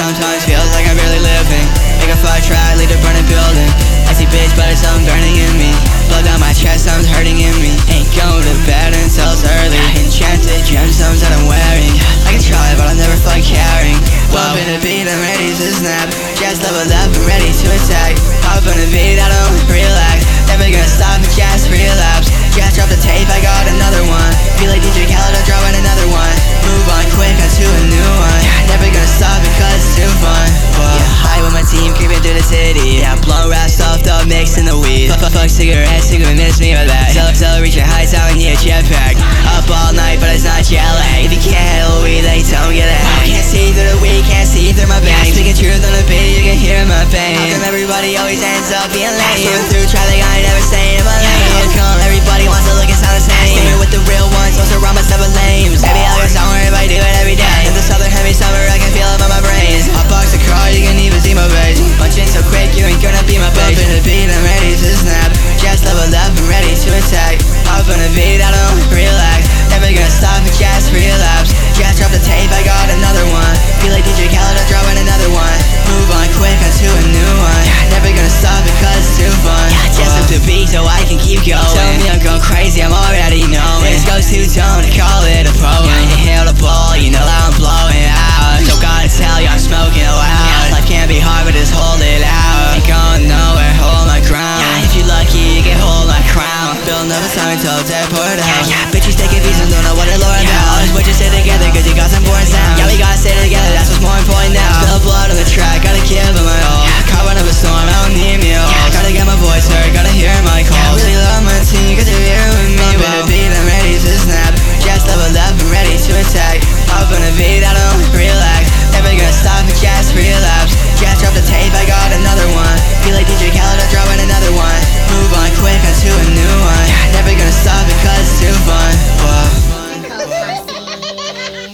sometimes feels like I'm barely living. Make a fire track, lead a burning building. I see bitch, but it's something burning in me. Blood down my chest, something's hurting in me. Ain't going to bed until it's early. Enchanted gemstones that I'm wearing. I can try, but I'm never fucking caring. Bumping the beat, I'm ready to snap. Just leveled up, I'm ready to attack. Hop on the beat, I don't relax. Never gonna stop, just relapse. Just drop the tape, I got another one. Feel like DJ Khaled, I'm dropping another one. Move on quick, onto a new one. Never gonna stop because it's too fun. Yeah, high with my team, creeping through the city. Yeah, blunt wrap stuffed up, mixing the weed. Fuck cigarettes, you can miss me with that. Still reaching heights, I don't need a jetpack. Up all night, but it's not jet lag. If you can't handle weed, then you don't get it. Can't see through the weed, can't see through my bangs. Speaking truth on the beat, you can hear my pain. How come everybody always ends up being lame? Going through traffic, I ain't never staying in my lane. How come everybody wants to look and sound the same? Swimming with the real ones, don't surround myself with lames. Maybe I'll get somewhere if I do it every day. In the southern hemisphere, I can feel it on my brain. I box the car, you can even see my face. Punching so quick, you ain't gonna be my base. Bumping the beat, I'm ready to snap. Just leveled up, I'm ready to attack. Hop on the beat, I don't relax. Never gonna stop, just relapse. Just drop the tape, I got another one. Feel like DJ Khaled, I'm dropping another one. Move on quick, onto a new one. Never gonna stop because it's too fun. Just up the beat so I can keep going. Tell me I'm going crazy, I'm already knowing. This goes to tone,